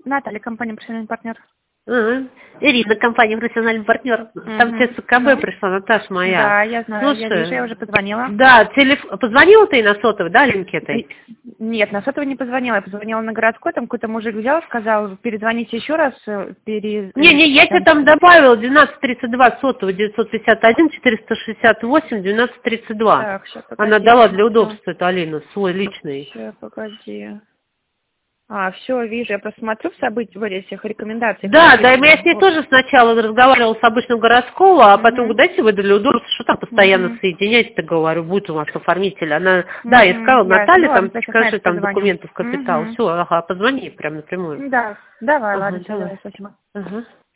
Наталья, компания «Профессиональный партнер». Ирина, компания «Профессиональный партнер». Там тебе с КБ пришла, Наташа моя. Да, я знаю, Слушай, я вижу, я уже позвонила. Да, позвонила ты на сотовый, да, Ленке этой? Нет, на сотовый не позвонила, я позвонила на городской, там какой-то мужик взял, сказал, перезвоните еще раз. Не, я тебе там добавила 1232 сотовый, 951 468 1232. Так, сейчас, погоди. Она дала для удобства, это Алина, свой личный. Сейчас, погоди. Все, вижу, я просто смотрю в этих рекомендациях. Да, я с ней тоже сначала разговаривала с обычным городского, а потом, дайте вы для удобства, что там постоянно соединять-то, говорю, будет у вас оформитель. Она, да, я сказала, Наталья, там, скажи, там документы в капитал. Все, ага, позвони прям напрямую. Да, давай, Ага, ладно, давай. спасибо. Ага.